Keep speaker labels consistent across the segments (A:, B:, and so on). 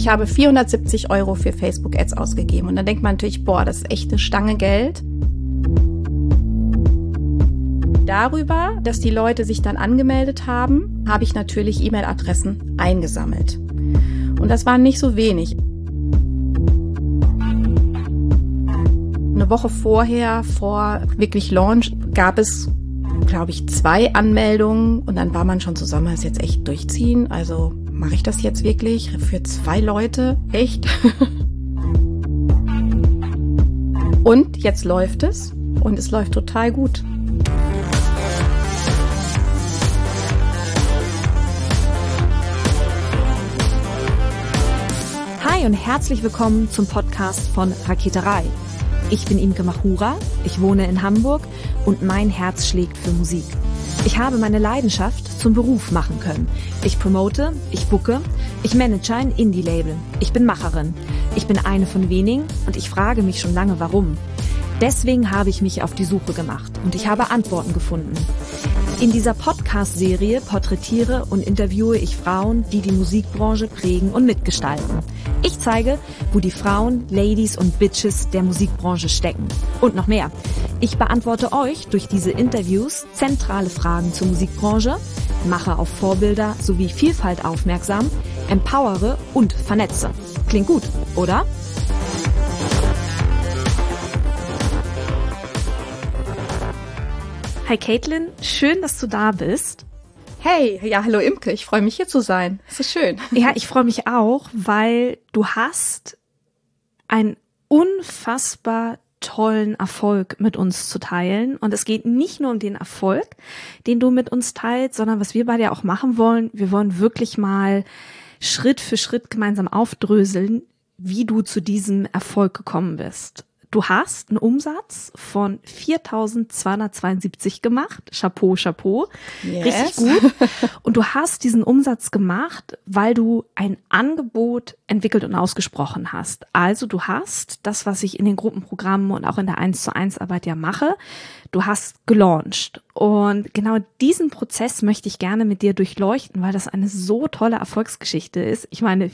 A: Ich habe 470 € für Facebook-Ads ausgegeben. Und dann denkt man natürlich, boah, das ist echt eine Stange Geld. Darüber, dass die Leute sich dann angemeldet haben, habe ich natürlich E-Mail-Adressen eingesammelt. Und das waren nicht so wenig. Eine Woche vorher, vor wirklich Launch, gab es, glaube ich, 2 Anmeldungen. Und dann war man schon zusammen, das jetzt echt durchziehen. Also mache ich das jetzt wirklich für 2 Leute? Echt? Und jetzt läuft es. Und es läuft total gut.
B: Hi und herzlich willkommen zum Podcast von Raketerei. Ich bin Imke Machura, ich wohne in Hamburg und mein Herz schlägt für Musik. Ich habe meine Leidenschaft zum Beruf machen können. Ich promote, ich booke, ich manage ein Indie-Label. Ich bin Macherin. Ich bin eine von wenigen und ich frage mich schon lange, warum. Deswegen habe ich mich auf die Suche gemacht und ich habe Antworten gefunden. In dieser Podcast-Serie porträtiere und interviewe ich Frauen, die die Musikbranche prägen und mitgestalten. Ich zeige, wo die Frauen, Ladies und Bitches der Musikbranche stecken. Und noch mehr. Ich beantworte euch durch diese Interviews zentrale Fragen zur Musikbranche, mache auf Vorbilder sowie Vielfalt aufmerksam, empowere und vernetze. Klingt gut, oder? Hi Caitlin, schön, dass du da bist.
A: Hey, ja, hallo Imke, ich freue mich hier zu sein. Es ist schön.
B: Ja, ich freue mich auch, weil du hast einen unfassbar tollen Erfolg mit uns zu teilen. Und es geht nicht nur um den Erfolg, den du mit uns teilst, sondern was wir beide ja auch machen wollen. Wir wollen wirklich mal Schritt für Schritt gemeinsam aufdröseln, wie du zu diesem Erfolg gekommen bist. Du hast einen Umsatz von 4.272 gemacht. Chapeau, Chapeau.
A: Yes.
B: Richtig gut. Und du hast diesen Umsatz gemacht, weil du ein Angebot entwickelt und ausgesprochen hast. Also du hast das, was ich in den Gruppenprogrammen und auch in der 1:1 Arbeit ja mache, du hast gelauncht. Und genau diesen Prozess möchte ich gerne mit dir durchleuchten, weil das eine so tolle Erfolgsgeschichte ist. Ich meine,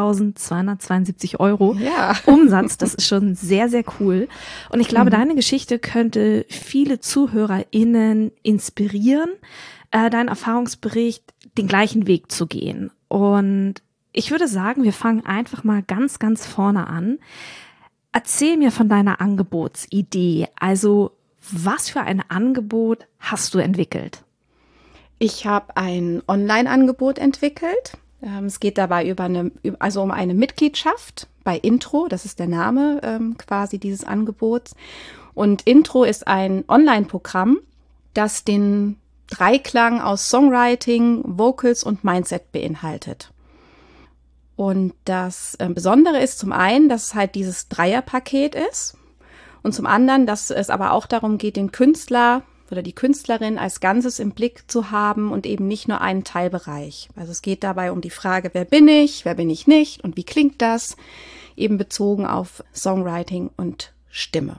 B: 4.272 €
A: Ja.
B: Umsatz, das ist schon sehr, sehr cool. Und ich glaube, deine Geschichte könnte viele ZuhörerInnen inspirieren, deinen Erfahrungsbericht den gleichen Weg zu gehen. Und ich würde sagen, wir fangen einfach mal ganz, ganz vorne an. Erzähl mir von deiner Angebotsidee. Also, was für ein Angebot hast du entwickelt?
A: Ich habe ein Online-Angebot entwickelt. Es geht dabei um eine Mitgliedschaft bei Intro. Das ist der Name quasi dieses Angebots. Und Intro ist ein Online-Programm, das den Dreiklang aus Songwriting, Vocals und Mindset beinhaltet. Und das Besondere ist zum einen, dass es halt dieses Dreierpaket ist. Und zum anderen, dass es aber auch darum geht, den Künstler oder die Künstlerin als Ganzes im Blick zu haben und eben nicht nur einen Teilbereich. Also es geht dabei um die Frage, wer bin ich nicht und wie klingt das, eben bezogen auf Songwriting und Stimme.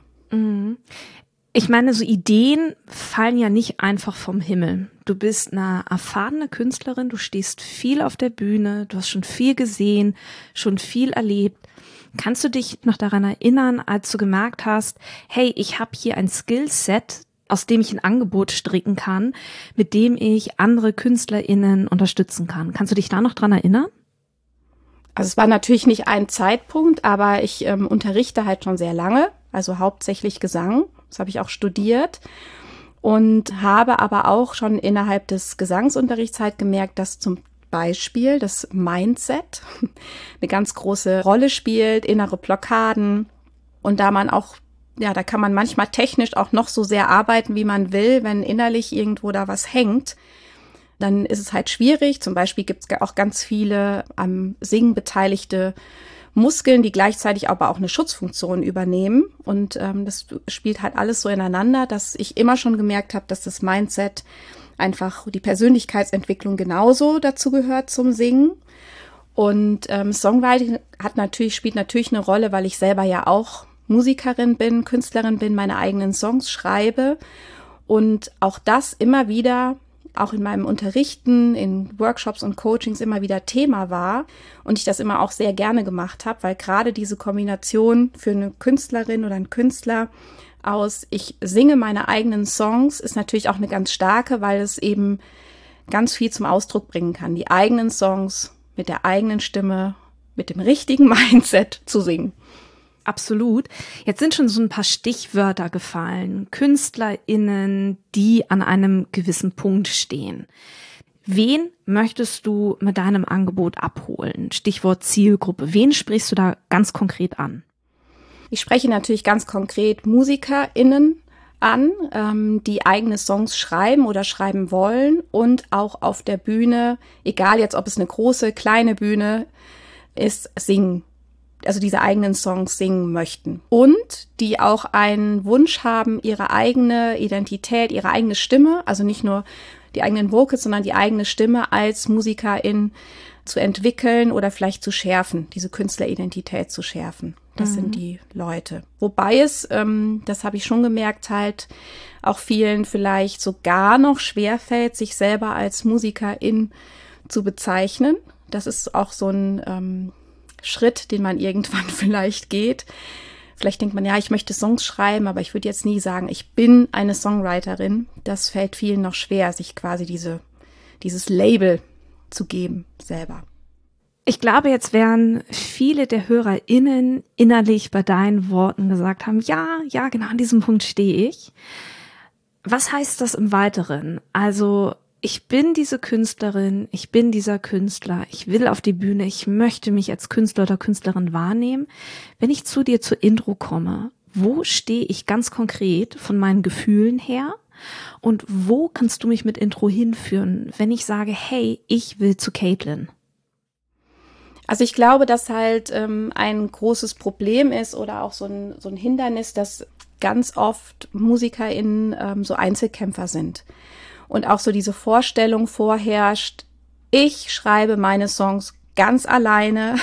B: Ich meine, so Ideen fallen ja nicht einfach vom Himmel. Du bist eine erfahrene Künstlerin, du stehst viel auf der Bühne, du hast schon viel gesehen, schon viel erlebt. Kannst du dich noch daran erinnern, als du gemerkt hast, hey, ich habe hier ein Skillset, aus dem ich ein Angebot stricken kann, mit dem ich andere KünstlerInnen unterstützen kann? Kannst du dich da noch dran erinnern?
A: Also es war natürlich nicht ein Zeitpunkt, aber ich unterrichte halt schon sehr lange, also hauptsächlich Gesang. Das habe ich auch studiert und habe aber auch schon innerhalb des Gesangsunterrichts halt gemerkt, dass zum Beispiel das Mindset eine ganz große Rolle spielt, innere Blockaden. Und da kann man manchmal technisch auch noch so sehr arbeiten, wie man will, wenn innerlich irgendwo da was hängt, dann ist es halt schwierig. Zum Beispiel gibt es auch ganz viele am Singen beteiligte Muskeln, die gleichzeitig aber auch eine Schutzfunktion übernehmen. Und das spielt halt alles so ineinander, dass ich immer schon gemerkt habe, dass das Mindset einfach die Persönlichkeitsentwicklung genauso dazu gehört zum Singen. Und Songwriting spielt natürlich eine Rolle, weil ich selber ja auch Musikerin bin, Künstlerin bin, meine eigenen Songs schreibe und auch das immer wieder auch in meinem Unterrichten, in Workshops und Coachings immer wieder Thema war und ich das immer auch sehr gerne gemacht habe, weil gerade diese Kombination für eine Künstlerin oder einen Künstler aus, ich singe meine eigenen Songs, ist natürlich auch eine ganz starke, weil es eben ganz viel zum Ausdruck bringen kann, die eigenen Songs mit der eigenen Stimme, mit dem richtigen Mindset zu singen.
B: Absolut. Jetzt sind schon so ein paar Stichwörter gefallen. KünstlerInnen, die an einem gewissen Punkt stehen. Wen möchtest du mit deinem Angebot abholen? Stichwort Zielgruppe. Wen sprichst du da ganz konkret an?
A: Ich spreche natürlich ganz konkret MusikerInnen an, die eigene Songs schreiben oder schreiben wollen und auch auf der Bühne, egal jetzt, ob es eine große, kleine Bühne ist, singen. Also diese eigenen Songs singen möchten. Und die auch einen Wunsch haben, ihre eigene Identität, ihre eigene Stimme, also nicht nur die eigenen Vocals, sondern die eigene Stimme als Musikerin zu entwickeln oder vielleicht zu schärfen, diese Künstleridentität zu schärfen. Das sind die Leute. Wobei es, das habe ich schon gemerkt, halt auch vielen vielleicht sogar noch schwerfällt, sich selber als Musikerin zu bezeichnen. Das ist auch so ein Schritt, den man irgendwann vielleicht geht. Vielleicht denkt man, ja, ich möchte Songs schreiben, aber ich würde jetzt nie sagen, ich bin eine Songwriterin. Das fällt vielen noch schwer, sich quasi dieses Label zu geben selber.
B: Ich glaube, jetzt werden viele der HörerInnen innerlich bei deinen Worten gesagt haben, ja, genau an diesem Punkt stehe ich. Was heißt das im Weiteren? Also, ich bin diese Künstlerin, ich bin dieser Künstler, ich will auf die Bühne, ich möchte mich als Künstler oder Künstlerin wahrnehmen. Wenn ich zu dir zur Intro komme, wo stehe ich ganz konkret von meinen Gefühlen her? Und wo kannst du mich mit Intro hinführen, wenn ich sage, hey, ich will zu Caitlin?
A: Also ich glaube, dass halt ein großes Problem ist oder auch so ein Hindernis, dass ganz oft MusikerInnen so Einzelkämpfer sind. Und auch so diese Vorstellung vorherrscht, ich schreibe meine Songs ganz alleine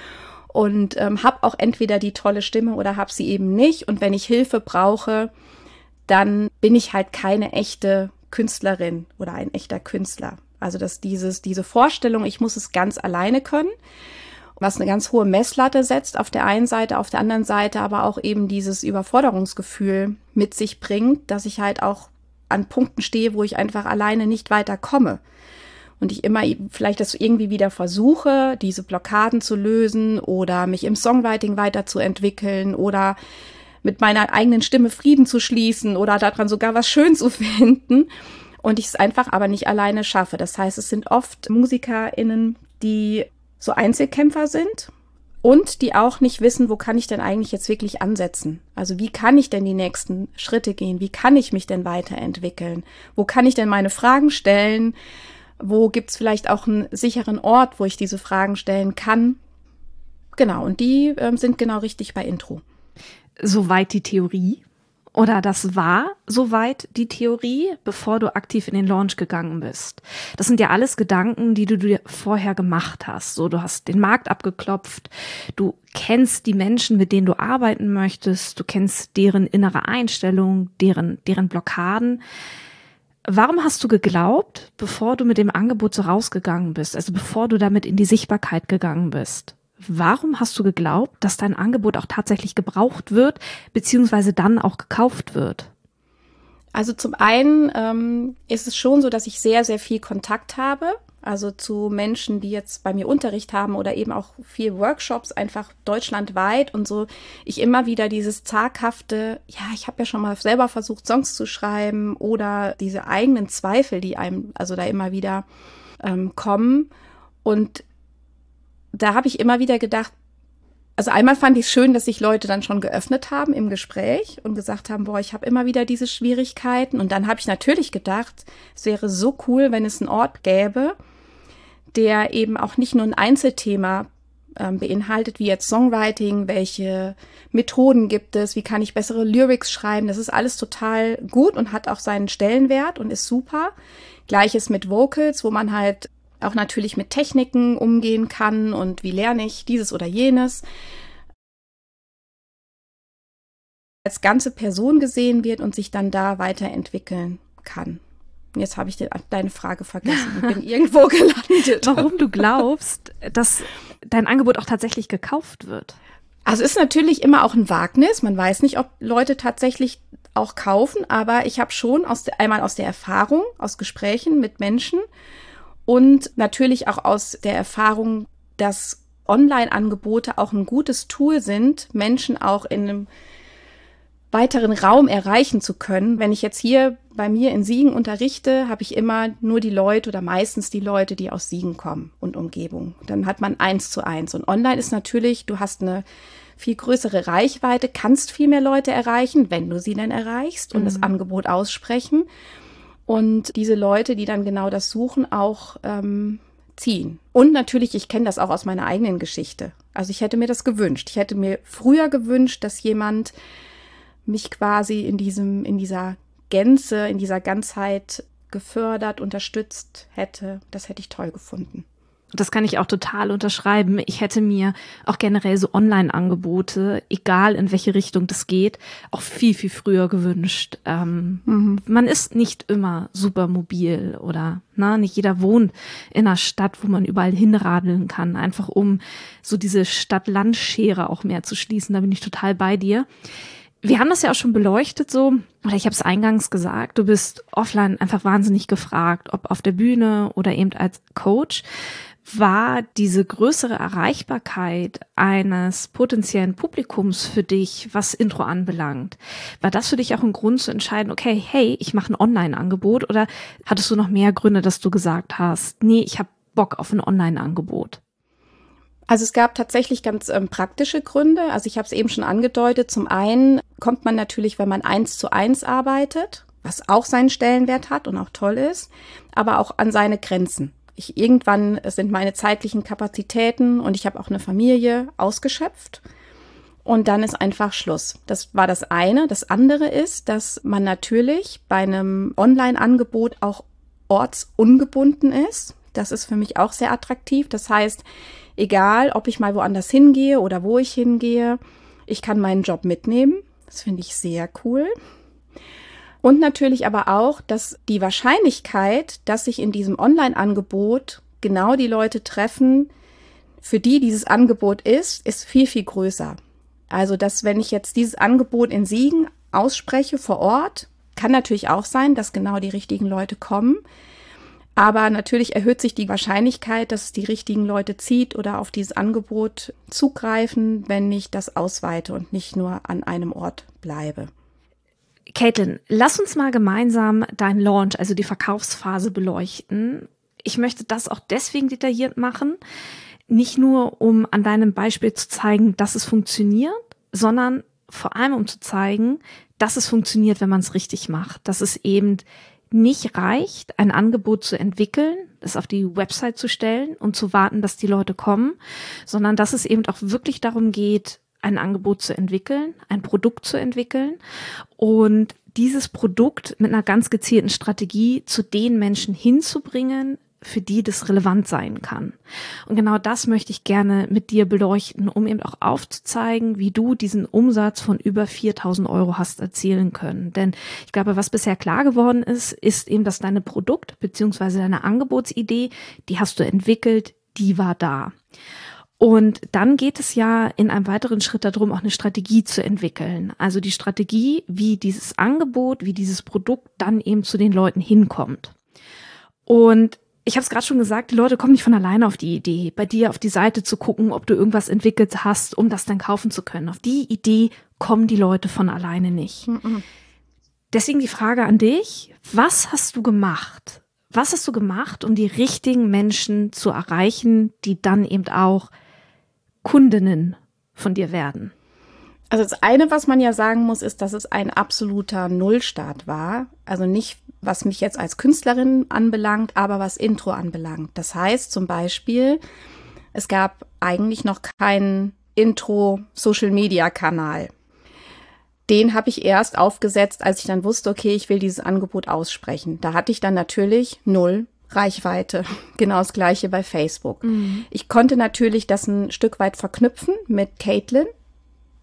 A: und habe auch entweder die tolle Stimme oder habe sie eben nicht. Und wenn ich Hilfe brauche, dann bin ich halt keine echte Künstlerin oder ein echter Künstler. Also dass diese Vorstellung, ich muss es ganz alleine können, was eine ganz hohe Messlatte setzt auf der einen Seite, auf der anderen Seite aber auch eben dieses Überforderungsgefühl mit sich bringt, dass ich halt auch an Punkten stehe, wo ich einfach alleine nicht weiterkomme. Und ich immer vielleicht das irgendwie wieder versuche, diese Blockaden zu lösen oder mich im Songwriting weiterzuentwickeln oder mit meiner eigenen Stimme Frieden zu schließen oder daran sogar was schön zu finden. Und ich es einfach aber nicht alleine schaffe. Das heißt, es sind oft MusikerInnen, die so Einzelkämpfer sind und die auch nicht wissen, wo kann ich denn eigentlich jetzt wirklich ansetzen? Also wie kann ich denn die nächsten Schritte gehen? Wie kann ich mich denn weiterentwickeln? Wo kann ich denn meine Fragen stellen? Wo gibt's vielleicht auch einen sicheren Ort, wo ich diese Fragen stellen kann? Genau, und die sind genau richtig bei Intro.
B: Soweit die Theorie? Oder das war soweit die Theorie, bevor du aktiv in den Launch gegangen bist? Das sind ja alles Gedanken, die du dir vorher gemacht hast. So, du hast den Markt abgeklopft, du kennst die Menschen, mit denen du arbeiten möchtest, du kennst deren innere Einstellung, deren Blockaden. Warum hast du geglaubt, bevor du mit dem Angebot so rausgegangen bist, also bevor du damit in die Sichtbarkeit gegangen bist? Warum hast du geglaubt, dass dein Angebot auch tatsächlich gebraucht wird, beziehungsweise dann auch gekauft wird?
A: Also zum einen ist es schon so, dass ich sehr, sehr viel Kontakt habe, also zu Menschen, die jetzt bei mir Unterricht haben oder eben auch viel Workshops, einfach deutschlandweit und so. Ich immer wieder dieses zaghafte, ja, ich habe ja schon mal selber versucht, Songs zu schreiben oder diese eigenen Zweifel, die einem also da immer wieder kommen. Und da habe ich immer wieder gedacht, also einmal fand ich es schön, dass sich Leute dann schon geöffnet haben im Gespräch und gesagt haben, boah, ich habe immer wieder diese Schwierigkeiten. Und dann habe ich natürlich gedacht, es wäre so cool, wenn es einen Ort gäbe, der eben auch nicht nur ein Einzelthema beinhaltet, wie jetzt Songwriting, welche Methoden gibt es, wie kann ich bessere Lyrics schreiben. Das ist alles total gut und hat auch seinen Stellenwert und ist super. Gleiches mit Vocals, wo man halt auch natürlich mit Techniken umgehen kann und wie lerne ich dieses oder jenes. Als ganze Person gesehen wird und sich dann da weiterentwickeln kann. Jetzt habe ich deine Frage vergessen und bin irgendwo gelandet.
B: Warum du glaubst, dass dein Angebot auch tatsächlich gekauft wird?
A: Also ist natürlich immer auch ein Wagnis. Man weiß nicht, ob Leute tatsächlich auch kaufen, aber ich habe schon einmal aus der Erfahrung, aus Gesprächen mit Menschen und natürlich auch aus der Erfahrung, dass Online-Angebote auch ein gutes Tool sind, Menschen auch in einem weiteren Raum erreichen zu können. Wenn ich jetzt hier bei mir in Siegen unterrichte, habe ich immer nur die Leute oder meistens die Leute, die aus Siegen kommen und Umgebung. Dann hat man 1:1. Und online ist natürlich, du hast eine viel größere Reichweite, kannst viel mehr Leute erreichen, wenn du sie denn erreichst und das Angebot aussprechen. Und diese Leute, die dann genau das suchen, auch ziehen. Und natürlich, ich kenne das auch aus meiner eigenen Geschichte. Also ich hätte mir das gewünscht. Ich hätte mir früher gewünscht, dass jemand mich quasi in dieser Gänze, in dieser Ganzheit gefördert, unterstützt hätte. Das hätte ich toll gefunden.
B: Das kann ich auch total unterschreiben. Ich hätte mir auch generell so Online-Angebote, egal in welche Richtung das geht, auch viel, viel früher gewünscht. Man ist nicht immer super mobil oder nicht jeder wohnt in einer Stadt, wo man überall hinradeln kann, einfach um so diese Stadt-Land-Schere auch mehr zu schließen. Da bin ich total bei dir. Wir haben das ja auch schon beleuchtet so, oder ich habe es eingangs gesagt, du bist offline einfach wahnsinnig gefragt, ob auf der Bühne oder eben als Coach. War diese größere Erreichbarkeit eines potenziellen Publikums für dich, was Intro anbelangt? War das für dich auch ein Grund zu entscheiden, okay, hey, ich mache ein Online-Angebot, oder hattest du noch mehr Gründe, dass du gesagt hast, nee, ich habe Bock auf ein Online-Angebot?
A: Also es gab tatsächlich ganz praktische Gründe. Also ich habe es eben schon angedeutet. Zum einen kommt man natürlich, wenn man 1:1 arbeitet, was auch seinen Stellenwert hat und auch toll ist, aber auch an seine Grenzen. Irgendwann sind meine zeitlichen Kapazitäten und ich habe auch eine Familie ausgeschöpft. Und dann ist einfach Schluss. Das war das eine. Das andere ist, dass man natürlich bei einem Online-Angebot auch ortsungebunden ist. Das ist für mich auch sehr attraktiv. Das heißt, egal, ob ich mal woanders hingehe oder wo ich hingehe, ich kann meinen Job mitnehmen. Das finde ich sehr cool. Und natürlich aber auch, dass die Wahrscheinlichkeit, dass sich in diesem Online-Angebot genau die Leute treffen, für die dieses Angebot ist viel, viel größer. Also, dass wenn ich jetzt dieses Angebot in Siegen ausspreche vor Ort, kann natürlich auch sein, dass genau die richtigen Leute kommen. Aber natürlich erhöht sich die Wahrscheinlichkeit, dass es die richtigen Leute zieht oder auf dieses Angebot zugreifen, wenn ich das ausweite und nicht nur an einem Ort bleibe.
B: Caitlin, lass uns mal gemeinsam deinen Launch, also die Verkaufsphase, beleuchten. Ich möchte das auch deswegen detailliert machen, nicht nur um an deinem Beispiel zu zeigen, dass es funktioniert, sondern vor allem um zu zeigen, dass es funktioniert, wenn man es richtig macht, dass es eben nicht reicht, ein Angebot zu entwickeln, es auf die Website zu stellen und zu warten, dass die Leute kommen, sondern dass es eben auch wirklich darum geht, ein Angebot zu entwickeln, ein Produkt zu entwickeln und dieses Produkt mit einer ganz gezielten Strategie zu den Menschen hinzubringen, für die das relevant sein kann. Und genau das möchte ich gerne mit dir beleuchten, um eben auch aufzuzeigen, wie du diesen Umsatz von über 4.000 € hast erzielen können. Denn ich glaube, was bisher klar geworden ist, ist eben, dass deine Produkt- bzw. deine Angebotsidee, die hast du entwickelt, die war da. Und dann geht es ja in einem weiteren Schritt darum, auch eine Strategie zu entwickeln. Also die Strategie, wie dieses Angebot, wie dieses Produkt dann eben zu den Leuten hinkommt. Und ich habe es gerade schon gesagt, die Leute kommen nicht von alleine auf die Idee, bei dir auf die Seite zu gucken, ob du irgendwas entwickelt hast, um das dann kaufen zu können. Auf die Idee kommen die Leute von alleine nicht. Deswegen die Frage an dich, was hast du gemacht? Was hast du gemacht, um die richtigen Menschen zu erreichen, die dann eben auch Kundinnen von dir werden?
A: Also das eine, was man ja sagen muss, ist, dass es ein absoluter Nullstart war. Also nicht, was mich jetzt als Künstlerin anbelangt, aber was Intro anbelangt. Das heißt zum Beispiel, es gab eigentlich noch keinen Intro-Social-Media-Kanal. Den habe ich erst aufgesetzt, als ich dann wusste, okay, ich will dieses Angebot aussprechen. Da hatte ich dann natürlich 0 Reichweite. Genau das Gleiche bei Facebook. Ich konnte natürlich das ein Stück weit verknüpfen mit Caitlin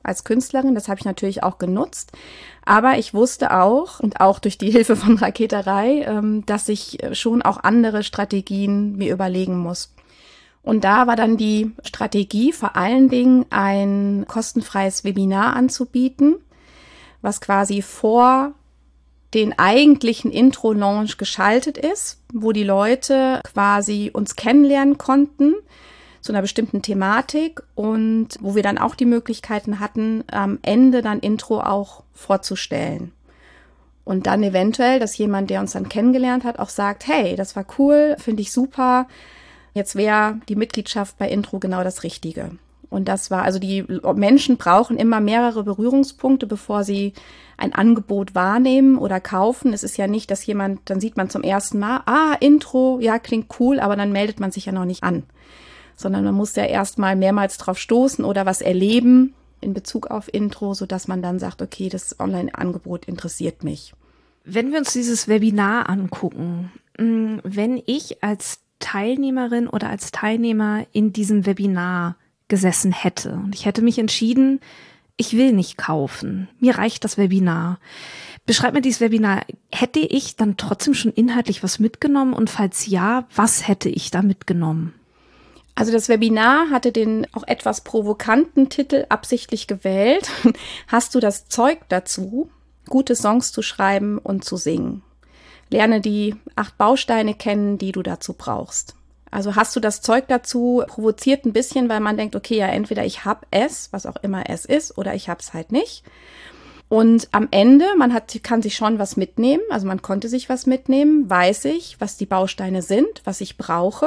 A: als Künstlerin. Das habe ich natürlich auch genutzt. Aber ich wusste auch, und auch durch die Hilfe von Raketerei, dass ich schon auch andere Strategien mir überlegen muss. Und da war dann die Strategie, vor allen Dingen ein kostenfreies Webinar anzubieten, was quasi vor den eigentlichen Intro-Launch geschaltet ist, wo die Leute quasi uns kennenlernen konnten zu einer bestimmten Thematik und wo wir dann auch die Möglichkeiten hatten, am Ende dann Intro auch vorzustellen. Und dann eventuell, dass jemand, der uns dann kennengelernt hat, auch sagt, hey, das war cool, finde ich super, jetzt wäre die Mitgliedschaft bei Intro genau das Richtige. Und das war, also die Menschen brauchen immer mehrere Berührungspunkte, bevor sie ein Angebot wahrnehmen oder kaufen. Es ist ja nicht, dass jemand, dann sieht man zum ersten Mal, Intro, ja, klingt cool, aber dann meldet man sich ja noch nicht an. Sondern man muss ja erstmal mehrmals drauf stoßen oder was erleben in Bezug auf Intro, sodass man dann sagt, okay, das Online-Angebot interessiert mich.
B: Wenn wir uns dieses Webinar angucken, wenn ich als Teilnehmerin oder als Teilnehmer in diesem Webinar gesessen hätte und ich hätte mich entschieden, ich will nicht kaufen, mir reicht das Webinar. Beschreib mir dieses Webinar. Hätte ich dann trotzdem schon inhaltlich was mitgenommen und falls ja, was hätte ich da mitgenommen?
A: Also das Webinar hatte den auch etwas provokanten Titel absichtlich gewählt. Hast du das Zeug dazu, gute Songs zu schreiben und zu singen? Lerne die 8 Bausteine kennen, die du dazu brauchst. Also hast du das Zeug dazu, provoziert ein bisschen, weil man denkt, okay, ja, entweder ich hab es, was auch immer es ist, oder ich hab's halt nicht. Und am Ende, kann sich schon was mitnehmen, also man konnte sich was mitnehmen, weiß ich, was die Bausteine sind, was ich brauche.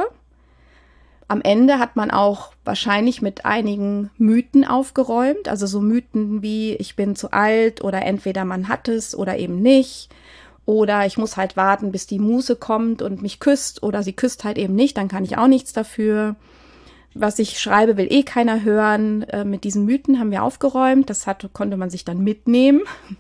A: Am Ende hat man auch wahrscheinlich mit einigen Mythen aufgeräumt, also so Mythen wie ich bin zu alt oder entweder man hat es oder eben nicht oder ich muss halt warten, bis die Muse kommt und mich küsst oder sie küsst halt eben nicht, dann kann ich auch nichts dafür. Was ich schreibe, will eh keiner hören. Mit diesen Mythen haben wir aufgeräumt, konnte man sich dann mitnehmen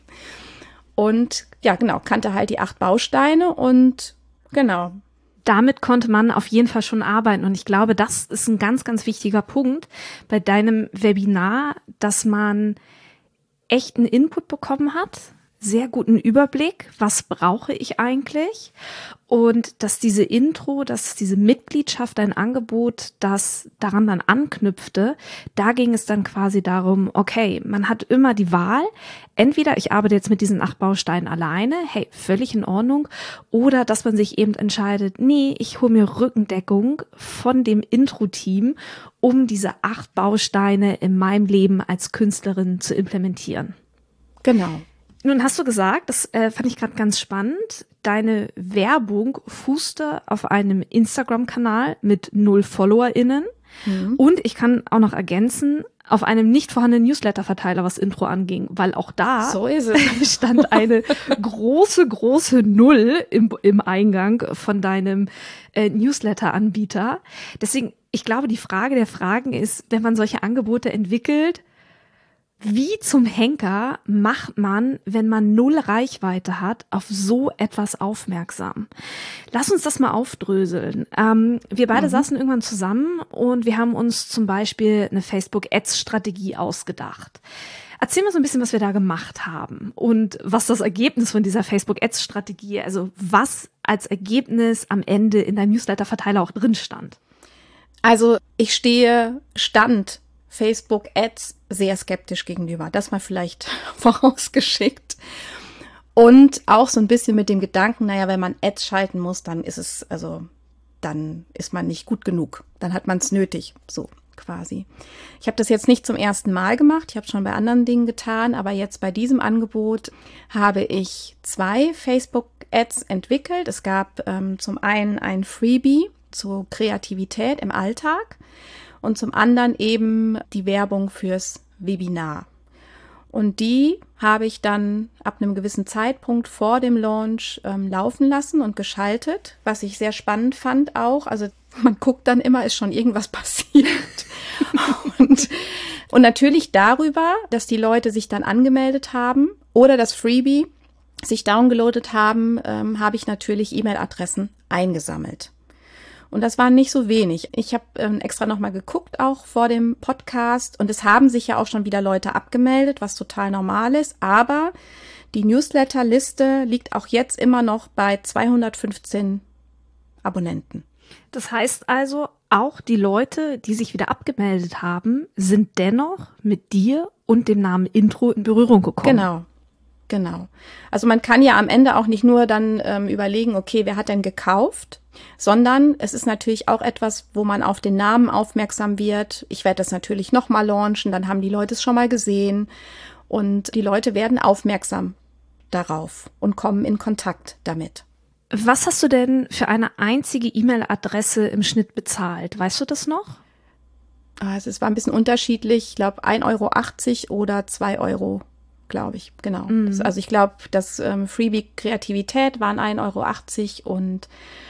A: und ja genau, kannte halt die 8 Bausteine und genau.
B: Damit konnte man auf jeden Fall schon arbeiten. Und ich glaube, das ist ein ganz, ganz wichtiger Punkt bei deinem Webinar, dass man echten Input bekommen hat, sehr guten Überblick, was brauche ich eigentlich? Und dass diese Intro, dass diese Mitgliedschaft, ein Angebot, das daran dann anknüpfte, da ging es dann quasi darum, okay, man hat immer die Wahl, entweder ich arbeite jetzt mit diesen 8 Bausteinen alleine, hey, völlig in Ordnung, oder dass man sich eben entscheidet, nee, ich hole mir Rückendeckung von dem Intro-Team, um diese 8 Bausteine in meinem Leben als Künstlerin zu implementieren.
A: Genau.
B: Nun hast du gesagt, das fand ich gerade ganz spannend, deine Werbung fußte auf einem Instagram-Kanal mit 0 FollowerInnen und ich kann auch noch ergänzen, auf einem nicht vorhandenen Newsletter-Verteiler, was Intro anging, weil auch da
A: so ist es.
B: stand eine große, große 0 im Eingang von deinem Newsletter-Anbieter. Deswegen, ich glaube, die Frage der Fragen ist, wenn man solche Angebote entwickelt, wie zum Henker macht man, wenn man 0 Reichweite hat, auf so etwas aufmerksam? Lass uns das mal aufdröseln. Wir beide saßen irgendwann zusammen und wir haben uns zum Beispiel eine Facebook-Ads-Strategie ausgedacht. Erzähl mal so ein bisschen, was wir da gemacht haben und was das Ergebnis von dieser Facebook-Ads-Strategie, also was als Ergebnis am Ende in deinem Newsletter-Verteiler auch drin stand.
A: Also ich stand Facebook-Ads sehr skeptisch gegenüber. Das mal vielleicht vorausgeschickt. Und auch so ein bisschen mit dem Gedanken, naja, wenn man Ads schalten muss, dann ist man nicht gut genug. Dann hat man es nötig, so quasi. Ich habe das jetzt nicht zum ersten Mal gemacht. Ich habe es schon bei anderen Dingen getan, aber jetzt bei diesem Angebot habe ich 2 Facebook-Ads entwickelt. Es gab zum einen ein Freebie zur Kreativität im Alltag und zum anderen eben die Werbung fürs Webinar. Und die habe ich dann ab einem gewissen Zeitpunkt vor dem Launch laufen lassen und geschaltet, was ich sehr spannend fand auch. Also man guckt dann immer, ist schon irgendwas passiert. und natürlich darüber, dass die Leute sich dann angemeldet haben oder das Freebie sich downgeloadet haben, habe ich natürlich E-Mail-Adressen eingesammelt. Und das waren nicht so wenig. Ich habe extra nochmal geguckt, auch vor dem Podcast. Und es haben sich ja auch schon wieder Leute abgemeldet, was total normal ist. Aber die Newsletterliste liegt auch jetzt immer noch bei 215 Abonnenten.
B: Das heißt also, auch die Leute, die sich wieder abgemeldet haben, sind dennoch mit dir und dem Namen Intro in Berührung gekommen.
A: Genau. Also man kann ja am Ende auch nicht nur dann überlegen, okay, wer hat denn gekauft, sondern es ist natürlich auch etwas, wo man auf den Namen aufmerksam wird. Ich werde das natürlich nochmal launchen, dann haben die Leute es schon mal gesehen und die Leute werden aufmerksam darauf und kommen in Kontakt damit.
B: Was hast du denn für eine einzige E-Mail-Adresse im Schnitt bezahlt? Weißt du das noch?
A: Also es war ein bisschen unterschiedlich. Ich glaube 1,80 € oder 2 €, glaube ich. Genau.
B: Mhm.
A: Also ich glaube, das Freebie Kreativität waren 1,80 € und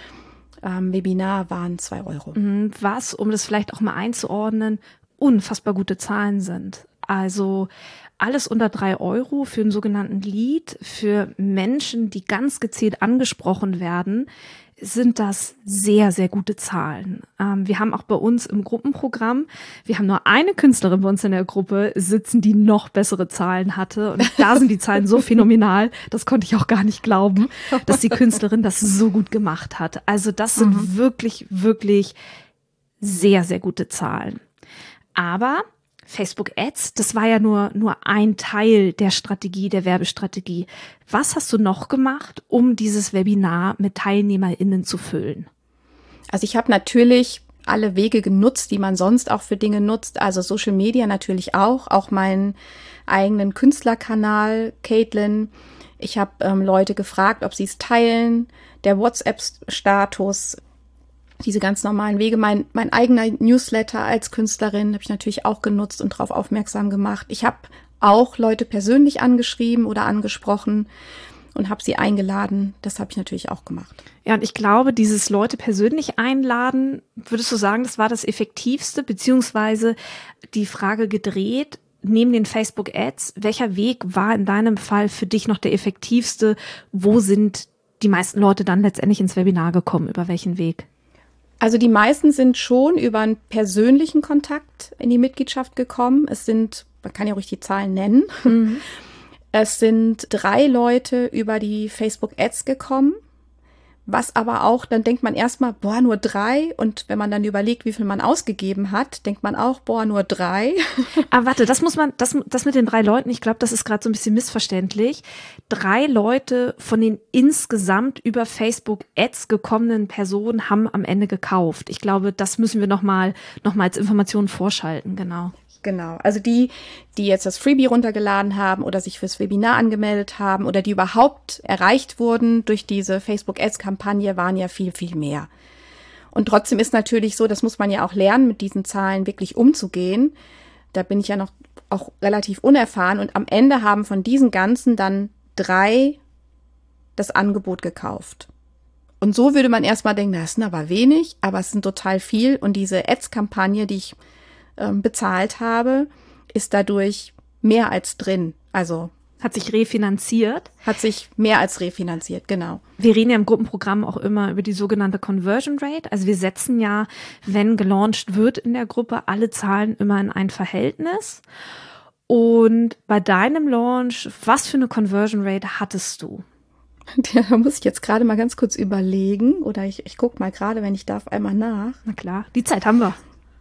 A: Webinar waren 2 €.
B: Was, um das vielleicht auch mal einzuordnen, unfassbar gute Zahlen sind. Also alles unter 3 € für einen sogenannten Lead, für Menschen, die ganz gezielt angesprochen werden, sind das sehr, sehr gute Zahlen. Wir haben auch bei uns im Gruppenprogramm, wir haben nur eine Künstlerin bei uns in der Gruppe sitzen, die noch bessere Zahlen hatte. Und da sind die Zahlen so phänomenal, das konnte ich auch gar nicht glauben, dass die Künstlerin das so gut gemacht hat. Also das sind wirklich, wirklich sehr, sehr gute Zahlen. Aber Facebook Ads, das war ja nur ein Teil der Strategie, der Werbestrategie. Was hast du noch gemacht, um dieses Webinar mit TeilnehmerInnen zu füllen?
A: Also ich habe natürlich alle Wege genutzt, die man sonst auch für Dinge nutzt. Also Social Media natürlich auch meinen eigenen Künstlerkanal, Caitlin. Ich habe Leute gefragt, ob sie es teilen, der WhatsApp-Status, diese ganz normalen Wege. Mein eigener Newsletter als Künstlerin habe ich natürlich auch genutzt und darauf aufmerksam gemacht. Ich habe auch Leute persönlich angeschrieben oder angesprochen und habe sie eingeladen. Das habe ich natürlich auch gemacht.
B: Ja, und ich glaube, dieses Leute persönlich einladen, würdest du sagen, das war das Effektivste, beziehungsweise die Frage gedreht, neben den Facebook-Ads, welcher Weg war in deinem Fall für dich noch der effektivste? Wo sind die meisten Leute dann letztendlich ins Webinar gekommen? Über welchen Weg?
A: Also die meisten sind schon über einen persönlichen Kontakt in die Mitgliedschaft gekommen. Es sind, man kann ja ruhig die Zahlen nennen, es sind 3 Leute über die Facebook-Ads gekommen, was aber auch, dann denkt man erstmal, nur 3, und wenn man dann überlegt, wie viel man ausgegeben hat, denkt man auch, nur 3.
B: Aber warte, das mit den 3 Leuten, ich glaube, das ist gerade so ein bisschen missverständlich. 3 Leute von den insgesamt über Facebook-Ads gekommenen Personen haben am Ende gekauft. Ich glaube, das müssen wir noch mal als Information vorschalten, genau.
A: Genau, also die jetzt das Freebie runtergeladen haben oder sich fürs Webinar angemeldet haben oder die überhaupt erreicht wurden durch diese Facebook-Ads-Kampagne, waren ja viel, viel mehr. Und trotzdem ist natürlich so, das muss man ja auch lernen, mit diesen Zahlen wirklich umzugehen. Da bin ich ja noch auch relativ unerfahren. Und am Ende haben von diesen ganzen dann 3 das Angebot gekauft. Und so würde man erstmal denken, das sind aber wenig, aber es sind total viel. Und diese Ads-Kampagne, die ich bezahlt habe, ist dadurch mehr als drin. Also
B: hat sich refinanziert.
A: Hat sich mehr als refinanziert, genau.
B: Wir reden ja im Gruppenprogramm auch immer über die sogenannte Conversion Rate. Also wir setzen ja, wenn gelauncht wird in der Gruppe, alle Zahlen immer in ein Verhältnis. Und bei deinem Launch, was für eine Conversion Rate hattest du?
A: Ja, da muss ich jetzt gerade mal ganz kurz überlegen. Oder ich gucke mal gerade, wenn ich darf, einmal nach.
B: Na klar, die Zeit haben wir.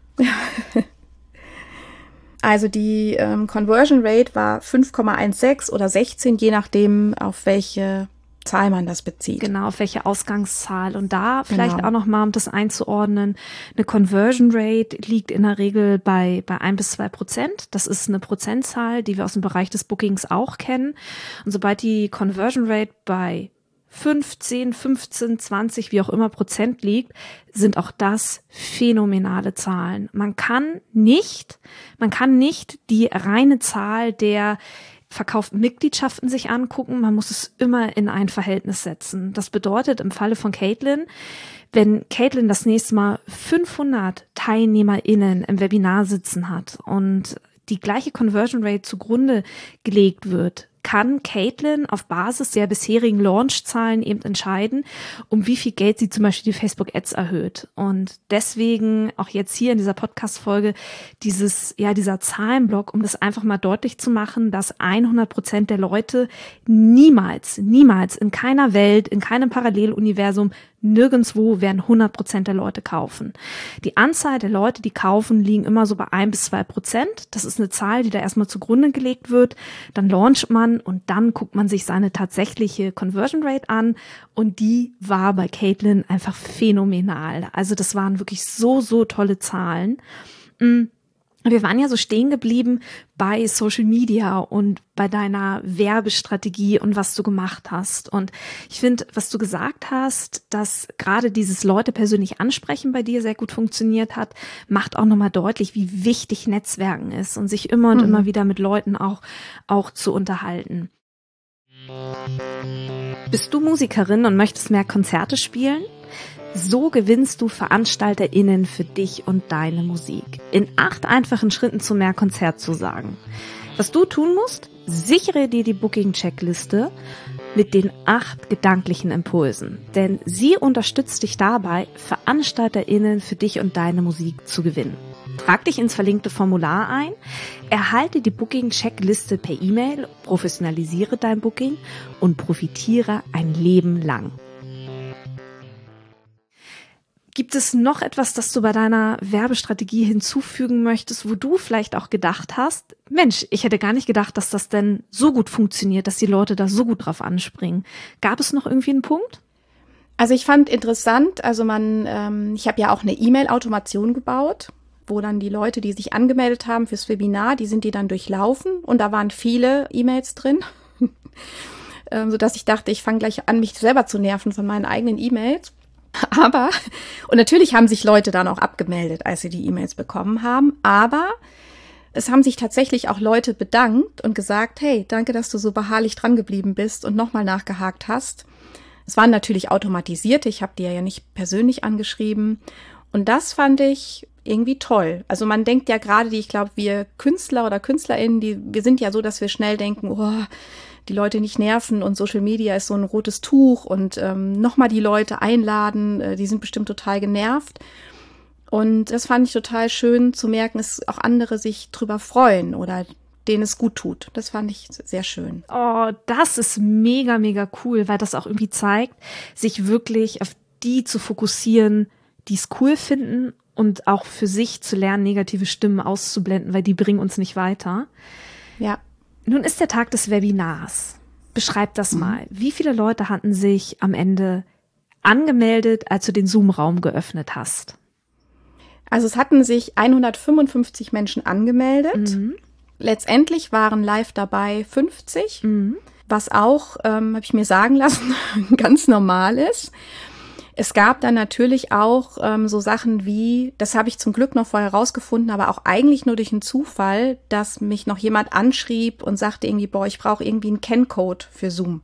A: Also die Conversion Rate war 5,16 oder 16, je nachdem, auf welche Zahl man das bezieht.
B: Genau, auf welche Ausgangszahl. Und da vielleicht auch noch mal, um das einzuordnen, eine Conversion Rate liegt in der Regel bei 1-2%. Das ist eine Prozentzahl, die wir aus dem Bereich des Bookings auch kennen. Und sobald die Conversion Rate bei 15, 20, wie auch immer Prozent liegt, sind auch das phänomenale Zahlen. Man kann nicht die reine Zahl der verkauften Mitgliedschaften sich angucken. Man muss es immer in ein Verhältnis setzen. Das bedeutet im Falle von Caitlin, wenn Caitlin das nächste Mal 500 TeilnehmerInnen im Webinar sitzen hat und die gleiche Conversion Rate zugrunde gelegt wird, kann Caitlin auf Basis der bisherigen Launchzahlen eben entscheiden, um wie viel Geld sie zum Beispiel die Facebook-Ads erhöht. Und deswegen auch jetzt hier in dieser Podcast-Folge dieser Zahlenblock, um das einfach mal deutlich zu machen, dass 100% der Leute niemals in keiner Welt, in keinem Paralleluniversum, nirgendwo werden 100% der Leute kaufen. Die Anzahl der Leute, die kaufen, liegen immer so bei 1-2%. Das ist eine Zahl, die da erstmal zugrunde gelegt wird. Dann launcht man und dann guckt man sich seine tatsächliche Conversion Rate an und die war bei Caitlin einfach phänomenal. Also das waren wirklich so tolle Zahlen. Wir waren ja so stehen geblieben bei Social Media und bei deiner Werbestrategie und was du gemacht hast. Und ich finde, was du gesagt hast, dass gerade dieses Leute persönlich ansprechen bei dir sehr gut funktioniert hat, macht auch nochmal deutlich, wie wichtig Netzwerken ist und sich immer und immer wieder mit Leuten auch zu unterhalten. Bist du Musikerin und möchtest mehr Konzerte spielen? So gewinnst du VeranstalterInnen für dich und deine Musik. In 8 einfachen Schritten zu mehr Konzertzusagen. Was du tun musst? Sichere dir die Booking-Checkliste mit den 8 gedanklichen Impulsen. Denn sie unterstützt dich dabei, VeranstalterInnen für dich und deine Musik zu gewinnen. Trag dich ins verlinkte Formular ein, erhalte die Booking-Checkliste per E-Mail, professionalisiere dein Booking und profitiere ein Leben lang. Gibt es noch etwas, das du bei deiner Werbestrategie hinzufügen möchtest, wo du vielleicht auch gedacht hast, Mensch, ich hätte gar nicht gedacht, dass das denn so gut funktioniert, dass die Leute da so gut drauf anspringen. Gab es noch irgendwie einen Punkt?
A: Also ich fand interessant, ich habe ja auch eine E-Mail-Automation gebaut, wo dann die Leute, die sich angemeldet haben fürs Webinar, die dann durchlaufen und da waren viele E-Mails drin, sodass ich dachte, ich fange gleich an, mich selber zu nerven von meinen eigenen E-Mails. Und natürlich haben sich Leute dann auch abgemeldet, als sie die E-Mails bekommen haben, aber es haben sich tatsächlich auch Leute bedankt und gesagt, hey, danke, dass du so beharrlich dran geblieben bist und nochmal nachgehakt hast. Es waren natürlich automatisierte, ich habe die ja nicht persönlich angeschrieben und das fand ich irgendwie toll. Also man denkt ja gerade, ich glaube, wir Künstler oder KünstlerInnen, wir sind ja so, dass wir schnell denken, die Leute nicht nerven und Social Media ist so ein rotes Tuch und nochmal die Leute einladen, die sind bestimmt total genervt. Und das fand ich total schön zu merken, dass auch andere sich drüber freuen oder denen es gut tut. Das fand ich sehr schön.
B: Oh, das ist mega, mega cool, weil das auch irgendwie zeigt, sich wirklich auf die zu fokussieren, die es cool finden und auch für sich zu lernen, negative Stimmen auszublenden, weil die bringen uns nicht weiter.
A: Ja.
B: Nun ist der Tag des Webinars. Beschreib das mal. Wie viele Leute hatten sich am Ende angemeldet, als du den Zoom-Raum geöffnet hast?
A: Also es hatten sich 155 Menschen angemeldet. Letztendlich waren live dabei 50, was auch, habe ich mir sagen lassen, ganz normal ist. Es gab dann natürlich auch so Sachen wie, das habe ich zum Glück noch vorher rausgefunden, aber auch eigentlich nur durch einen Zufall, dass mich noch jemand anschrieb und sagte irgendwie, ich brauche irgendwie einen Kenncode für Zoom.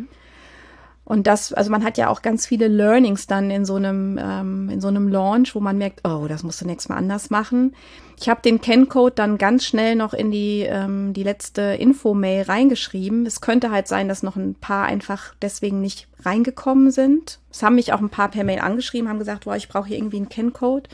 A: Und also man hat ja auch ganz viele Learnings dann in so einem Launch, wo man merkt, das musst du nächstes Mal anders machen. Ich habe den Kenncode dann ganz schnell noch in die letzte Info-Mail reingeschrieben. Es könnte halt sein, dass noch ein paar einfach deswegen nicht reingekommen sind. Es haben mich auch ein paar per Mail angeschrieben, haben gesagt, ich brauche hier irgendwie einen Kenncode.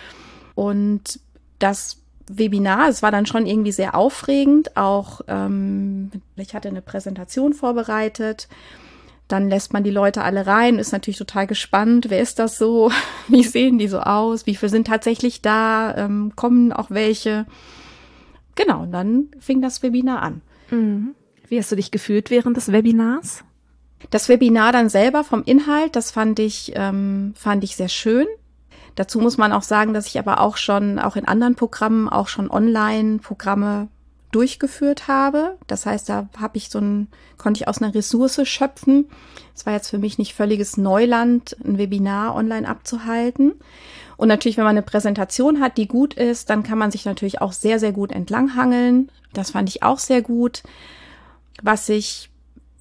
A: Und das Webinar, es war dann schon irgendwie sehr aufregend. Auch ich hatte eine Präsentation vorbereitet. Dann lässt man die Leute alle rein, ist natürlich total gespannt. Wer ist das so? Wie sehen die so aus? Wie viele sind tatsächlich da? Kommen auch welche? Genau, und dann fing das Webinar an.
B: Wie hast du dich gefühlt während des Webinars?
A: Das Webinar dann selber vom Inhalt, das fand ich sehr schön. Dazu muss man auch sagen, dass ich aber auch in anderen Programmen, auch schon Online-Programme durchgeführt habe. Das heißt, da konnte ich aus einer Ressource schöpfen. Es war jetzt für mich nicht völliges Neuland, ein Webinar online abzuhalten. Und natürlich, wenn man eine Präsentation hat, die gut ist, dann kann man sich natürlich auch sehr, sehr gut entlanghangeln. Das fand ich auch sehr gut. Was ich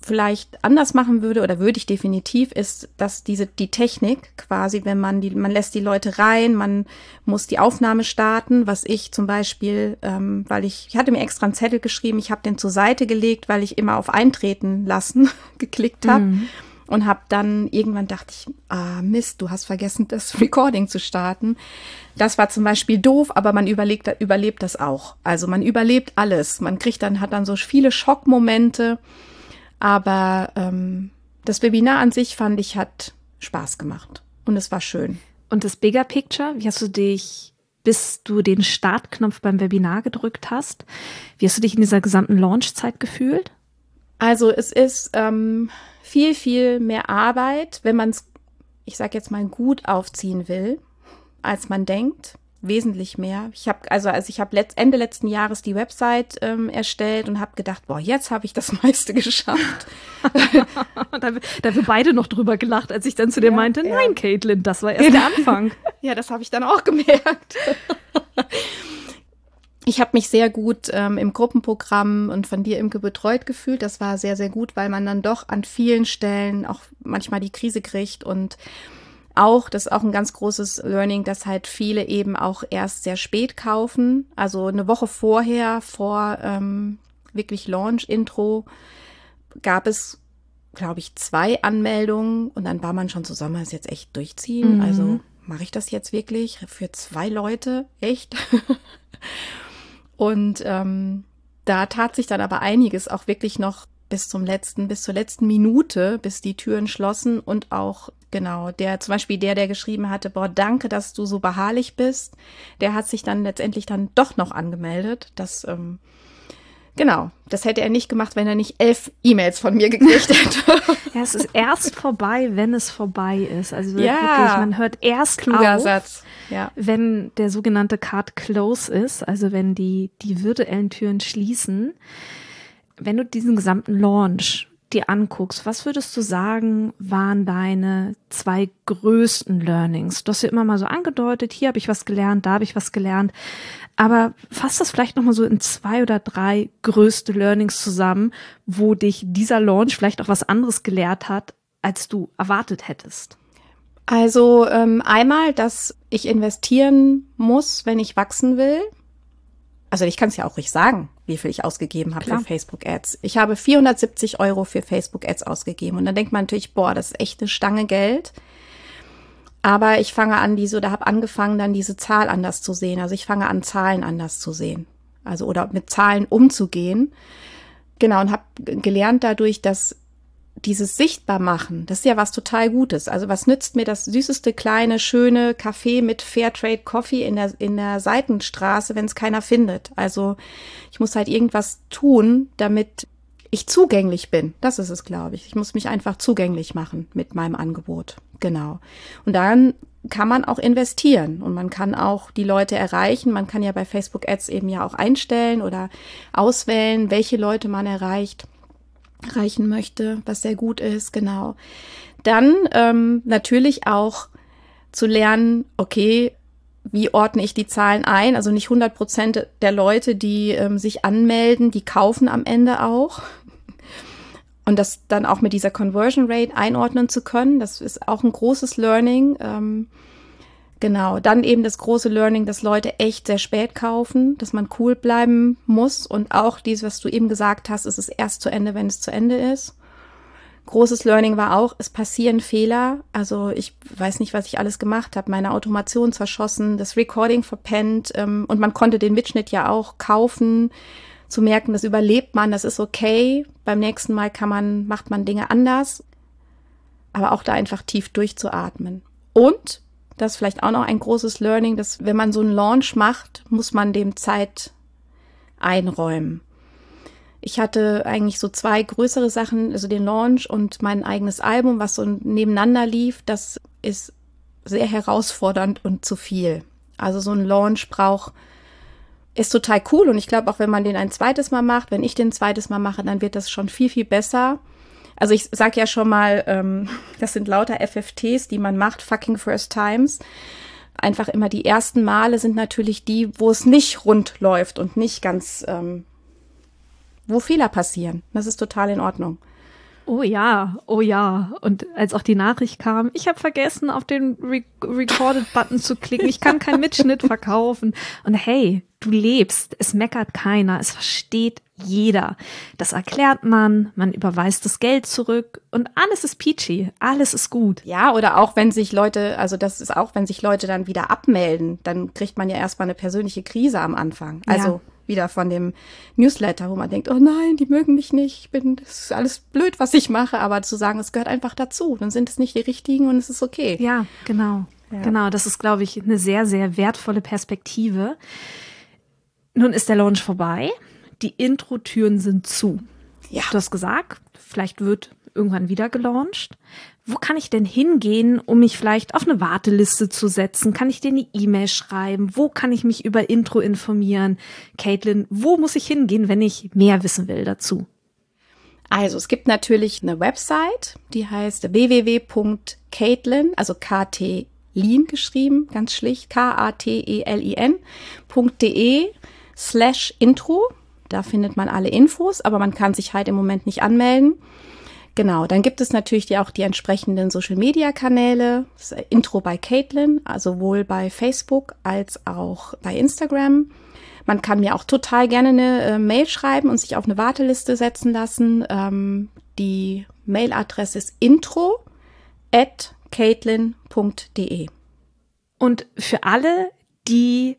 A: vielleicht anders machen würde oder würde ich definitiv, ist, dass die Technik quasi, wenn man lässt die Leute rein, man muss die Aufnahme starten, was ich zum Beispiel, weil ich hatte mir extra einen Zettel geschrieben, ich habe den zur Seite gelegt, weil ich immer auf Eintreten lassen geklickt habe und habe dann irgendwann dachte ich, Mist, du hast vergessen, das Recording zu starten. Das war zum Beispiel doof, aber man überlebt das auch. Also man überlebt alles. Man hat dann so viele Schockmomente. Aber das Webinar an sich, fand ich, hat Spaß gemacht. Und es war schön.
B: Und das Bigger Picture, wie hast du dich, bis du den Startknopf beim Webinar gedrückt hast, wie hast du dich in dieser gesamten Launchzeit gefühlt?
A: Also es ist viel, viel mehr Arbeit, wenn man es, ich sag jetzt mal, gut aufziehen will, als man denkt. Wesentlich mehr. Ich habe Ende letzten Jahres die Website erstellt und habe gedacht, jetzt habe ich das meiste geschafft.
B: Da haben wir beide noch drüber gelacht, als ich dann zu dir meinte, nein, Caitlin, das war erst der Anfang.
A: Ja, das habe ich dann auch gemerkt. Ich habe mich sehr gut im Gruppenprogramm und von dir, Imke, betreut gefühlt. Das war sehr, sehr gut, weil man dann doch an vielen Stellen auch manchmal die Krise kriegt und das ist auch ein ganz großes Learning, dass halt viele eben auch erst sehr spät kaufen. Also eine Woche vorher, vor wirklich Launch-Intro, gab es, glaube ich, 2 Anmeldungen und dann war man schon so, soll man es jetzt echt durchziehen? Also mache ich das jetzt wirklich für 2 Leute? Echt? Und da tat sich dann aber einiges auch wirklich noch bis zur letzten Minute, bis die Türen schlossen und auch, genau, zum Beispiel der geschrieben hatte, danke, dass du so beharrlich bist, der hat sich dann letztendlich dann doch noch angemeldet. Das hätte er nicht gemacht, wenn er nicht 11 E-Mails von mir gekriegt hätte.
B: Ja, es ist erst vorbei, wenn es vorbei ist. Also wirklich, man hört erst
A: kluger
B: auf,
A: Satz. Ja.
B: Wenn der sogenannte Card Close ist, also wenn die virtuellen Türen schließen. Wenn du diesen gesamten Launch dir anguckst, was würdest du sagen, waren deine 2 größten Learnings? Du hast ja immer mal so angedeutet, hier habe ich was gelernt, da habe ich was gelernt. Aber fass das vielleicht nochmal so in 2 oder 3 größte Learnings zusammen, wo dich dieser Launch vielleicht auch was anderes gelehrt hat, als du erwartet hättest.
A: Also einmal, dass ich investieren muss, wenn ich wachsen will. Also ich kann es ja auch ruhig sagen, wie viel ich ausgegeben habe für Facebook Ads. Ich habe 470 € für Facebook Ads ausgegeben. Und dann denkt man natürlich, das ist echt eine Stange Geld. Aber ich fange an, habe angefangen, dann diese Zahl anders zu sehen. Also ich fange an, Zahlen anders zu sehen. Also oder mit Zahlen umzugehen. Genau, und habe gelernt dadurch, dass dieses Sichtbarmachen, das ist ja was total Gutes. Also was nützt mir das süßeste, kleine, schöne Café mit Fairtrade Coffee in der Seitenstraße, wenn es keiner findet? Also ich muss halt irgendwas tun, damit ich zugänglich bin. Das ist es, glaube ich. Ich muss mich einfach zugänglich machen mit meinem Angebot. Genau. Und dann kann man auch investieren und man kann auch die Leute erreichen. Man kann ja bei Facebook Ads eben ja auch einstellen oder auswählen, welche Leute man erreichen möchte, was sehr gut ist, genau. Dann natürlich auch zu lernen, okay, wie ordne ich die Zahlen ein? Also nicht 100% der Leute, die sich anmelden, die kaufen am Ende auch. Und das dann auch mit dieser Conversion Rate einordnen zu können, das ist auch ein großes Learning. Genau, dann eben das große Learning, dass Leute echt sehr spät kaufen, dass man cool bleiben muss und auch dieses, was du eben gesagt hast, es ist erst zu Ende, wenn es zu Ende ist. Großes Learning war auch, es passieren Fehler, also ich weiß nicht, was ich alles gemacht habe, meine Automation zerschossen, das Recording verpennt und man konnte den Mitschnitt ja auch kaufen, zu merken, das überlebt man, das ist okay, beim nächsten Mal macht man Dinge anders, aber auch da einfach tief durchzuatmen. Und das ist vielleicht auch noch ein großes Learning, dass wenn man so einen Launch macht, muss man dem Zeit einräumen. Ich hatte eigentlich so 2 größere Sachen, also den Launch und mein eigenes Album, was so nebeneinander lief. Das ist sehr herausfordernd und zu viel. Also so ein Launch ist total cool und ich glaube auch, wenn man den ein zweites Mal macht, wenn ich den ein zweites Mal mache, dann wird das schon viel, viel besser. Also ich sag ja schon mal, das sind lauter FFTs, die man macht, fucking first times. Einfach immer die ersten Male sind natürlich die, wo es nicht rund läuft und nicht ganz, wo Fehler passieren. Das ist total in Ordnung.
B: Oh ja. Und als auch die Nachricht kam, ich habe vergessen, auf den Recorded-Button zu klicken, ich kann keinen Mitschnitt verkaufen. Und hey, du lebst, es meckert keiner, es versteht jeder. Das erklärt man überweist das Geld zurück und alles ist peachy, alles ist gut.
A: Ja, oder auch wenn sich Leute, also das ist auch, wenn sich Leute dann wieder abmelden, dann kriegt man ja erstmal eine persönliche Krise am Anfang. Also wieder von dem Newsletter, wo man denkt, oh nein, die mögen mich nicht, das ist alles blöd, was ich mache, aber zu sagen, es gehört einfach dazu, dann sind es nicht die richtigen und es ist okay.
B: Ja, genau. Ja. Genau, das ist, glaube ich, eine sehr, sehr wertvolle Perspektive. Nun ist der Launch vorbei, die Intro-Türen sind zu. Ja. Du hast gesagt, vielleicht wird irgendwann wieder gelauncht. Wo kann ich denn hingehen, um mich vielleicht auf eine Warteliste zu setzen? Kann ich dir eine E-Mail schreiben? Wo kann ich mich über Intro informieren? Caitlin, wo muss ich hingehen, wenn ich mehr wissen will dazu?
A: Also es gibt natürlich eine Website, die heißt www.caitlin, also K-T-Lin geschrieben, ganz schlicht, KATELIN.de/Intro. Da findet man alle Infos, aber man kann sich halt im Moment nicht anmelden. Genau, dann gibt es natürlich auch die entsprechenden Social-Media-Kanäle, das Intro bei Caitlin, also sowohl bei Facebook als auch bei Instagram. Man kann mir auch total gerne eine Mail schreiben und sich auf eine Warteliste setzen lassen. Die Mailadresse ist intro@caitlin.de.
B: Und für alle, die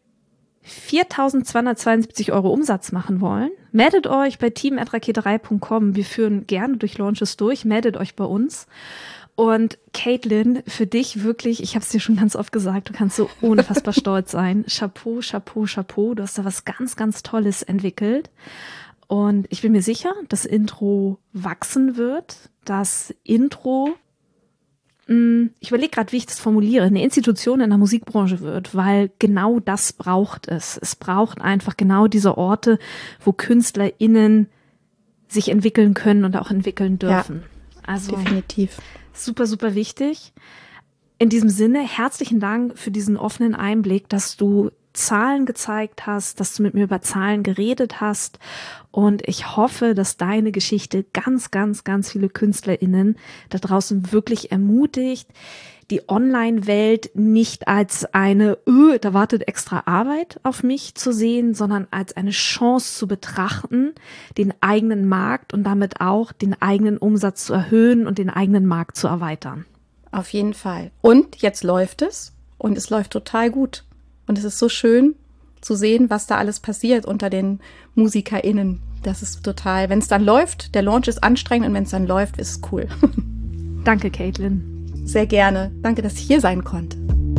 B: 4.272 € Umsatz machen wollen, meldet euch bei team@raketerei.com. Wir führen gerne durch Launches durch, meldet euch bei uns. Und Caitlin, für dich wirklich, ich habe es dir schon ganz oft gesagt, du kannst so unfassbar stolz sein. Chapeau, Chapeau, Chapeau. Du hast da was ganz, ganz Tolles entwickelt. Und ich bin mir sicher, das Intro wachsen wird. Das Intro, ich überlege gerade, wie ich das formuliere, eine Institution in der Musikbranche wird, weil genau das braucht es. Es braucht einfach genau diese Orte, wo KünstlerInnen sich entwickeln können und auch entwickeln dürfen.
A: Ja, also definitiv.
B: Super, super wichtig. In diesem Sinne, herzlichen Dank für diesen offenen Einblick, dass du Zahlen gezeigt hast, dass du mit mir über Zahlen geredet hast. Und ich hoffe, dass deine Geschichte ganz, ganz, ganz viele KünstlerInnen da draußen wirklich ermutigt, die Online-Welt nicht als eine, da wartet extra Arbeit auf mich zu sehen, sondern als eine Chance zu betrachten, den eigenen Markt und damit auch den eigenen Umsatz zu erhöhen und den eigenen Markt zu erweitern.
A: Auf jeden Fall. Und jetzt läuft es und es läuft total gut. Und es ist so schön zu sehen, was da alles passiert unter den MusikerInnen. Das ist total, wenn es dann läuft, der Launch ist anstrengend und wenn es dann läuft, ist es cool.
B: Danke, Caitlin.
A: Sehr gerne. Danke, dass ich hier sein konnte.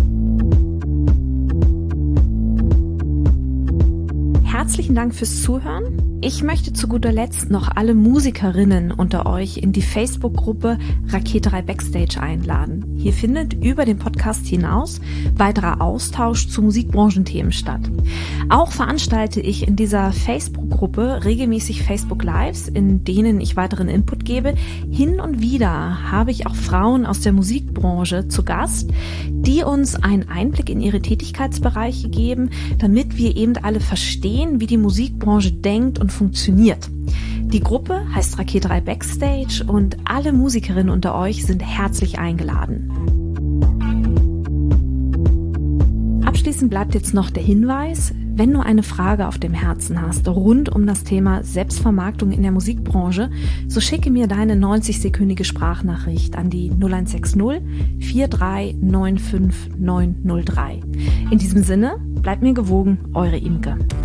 B: Herzlichen Dank fürs Zuhören. Ich möchte zu guter Letzt noch alle Musikerinnen unter euch in die Facebook-Gruppe Raketerei Backstage einladen. Hier findet über den Podcast hinaus weiterer Austausch zu Musikbranchenthemen statt. Auch veranstalte ich in dieser Facebook-Gruppe regelmäßig Facebook-Lives, in denen ich weiteren Input gebe. Hin und wieder habe ich auch Frauen aus der Musikbranche zu Gast, die uns einen Einblick in ihre Tätigkeitsbereiche geben, damit wir eben alle verstehen, wie die Musikbranche denkt und funktioniert. Die Gruppe heißt Raketerei Backstage und alle Musikerinnen unter euch sind herzlich eingeladen. Abschließend bleibt jetzt noch der Hinweis, wenn du eine Frage auf dem Herzen hast rund um das Thema Selbstvermarktung in der Musikbranche, so schicke mir deine 90-sekündige Sprachnachricht an die 0160 43 95 903. In diesem Sinne, bleibt mir gewogen, eure Imke.